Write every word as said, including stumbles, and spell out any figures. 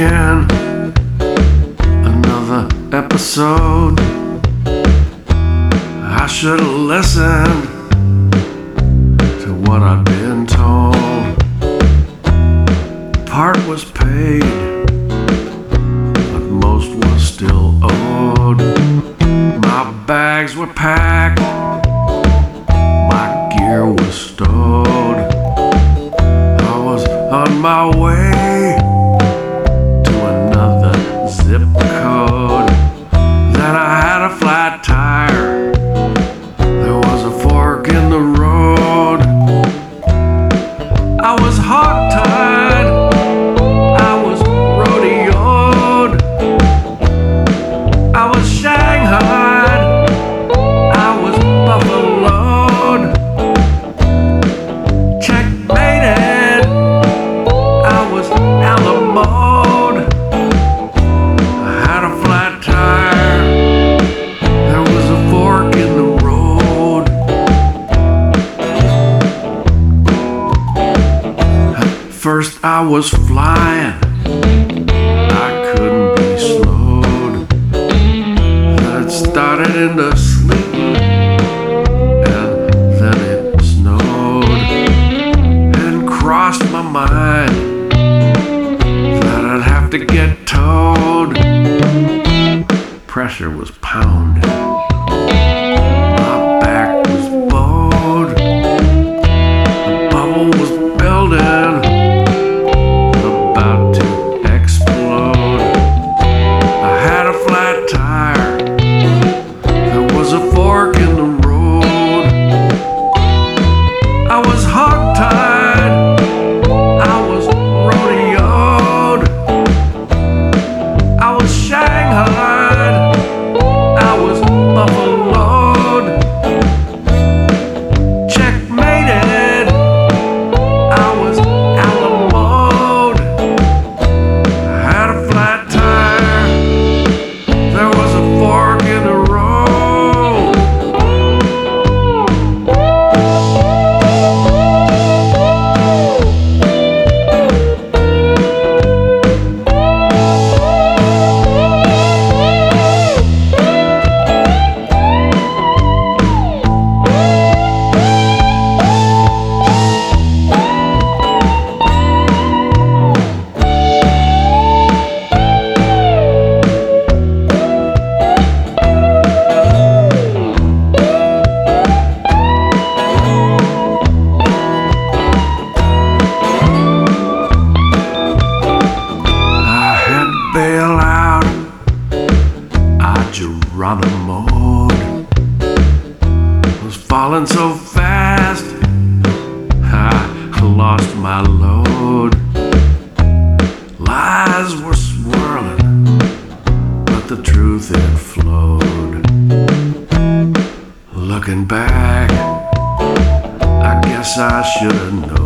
begin another episode. I should have listened to what I'd been told. Part was paid, but most was still owed. My bags were packed, my gear was stowed. I was on my way to another zip code. Then I had a flat tire, there was a fork in the road. I was hog-tied, I was rodeoed, I was shanghaied, I was buffaloed, checkmated, I was alamoed. I had a flat tire, there was a fork in the road. At first I was flying, I couldn't be slowed. Then it started into sleeting, and then it snowed. And crossed my mind that I'd have to get towed. Pressure was pounding, my back was bowed, the bubble was building, about to explode. I had a flat tire, there was a fork in the road. I was hog-tied, I was rodeoed, I was shanghaied, I was buffaloed, checkmated, I was alamoed. I had a flat tire, there was a fork in the road. I had to bail out, I Geronimo'd. Was falling so fast, I lost my load. Lies were swirling, but the truth it flowed. Looking back, I guess I should have known.